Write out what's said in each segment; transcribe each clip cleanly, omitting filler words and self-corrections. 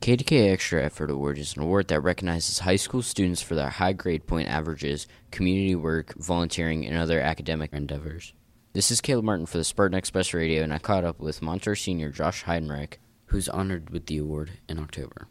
KDK Extra Effort Award is an award that recognizes high school students for their high grade point averages, community work, volunteering, and other academic endeavors. This is Caleb Martin for the Spartan Express Radio, and I caught up with Montrose senior Josh Heidenreich, who's honored with the award in October.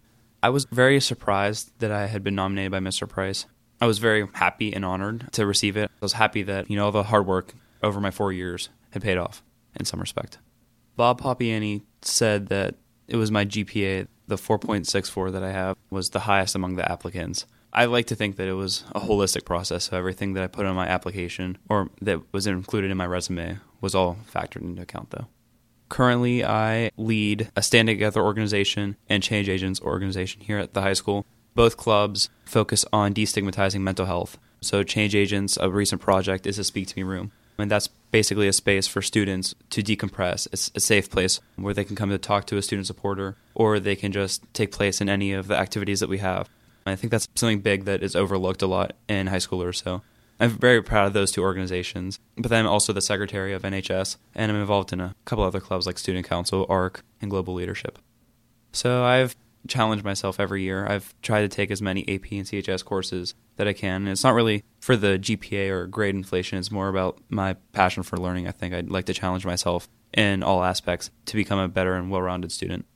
I was very surprised that I had been nominated by Mr. Price. I was very happy and honored to receive it. I was happy that, all the hard work over my 4 years had paid off in some respect. Bob Papiani said that it was my GPA, the 4.64 that I have, was the highest among the applicants. I like to think that it was a holistic process, so everything that I put on my application or that was included in my resume was all factored into account, though. Currently, I lead a Stand Together organization and Change Agents organization here at the high school. Both clubs focus on destigmatizing mental health. So Change Agents, a recent project, is a Speak to Me room. And that's basically a space for students to decompress. It's a safe place where they can come to talk to a student supporter, or they can just take place in any of the activities that we have. I think that's something big that is overlooked a lot in high schoolers. So I'm very proud of those two organizations. But then I'm also the secretary of NHS, and I'm involved in a couple other clubs like Student Council, ARC, and Global Leadership. So I've challenged myself every year. I've tried to take as many AP and CHS courses that I can. And it's not really for the GPA or grade inflation. It's more about my passion for learning. I think I'd like to challenge myself in all aspects to become a better and well-rounded student.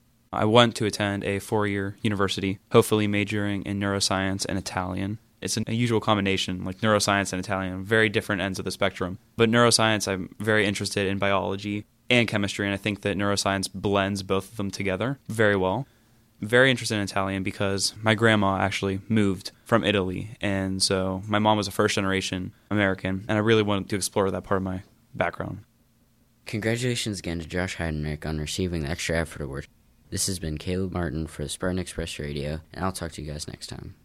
I want to attend a 4-year university, hopefully majoring in neuroscience and Italian. It's an unusual combination, like neuroscience and Italian, very different ends of the spectrum. But neuroscience, I'm very interested in biology and chemistry, and I think that neuroscience blends both of them together very well. Very interested in Italian because my grandma actually moved from Italy, and so my mom was a first-generation American, and I really wanted to explore that part of my background. Congratulations again to Josh Heidenreich on receiving the Extra Effort Award. This has been Caleb Martin for the Spartan Express Radio, and I'll talk to you guys next time.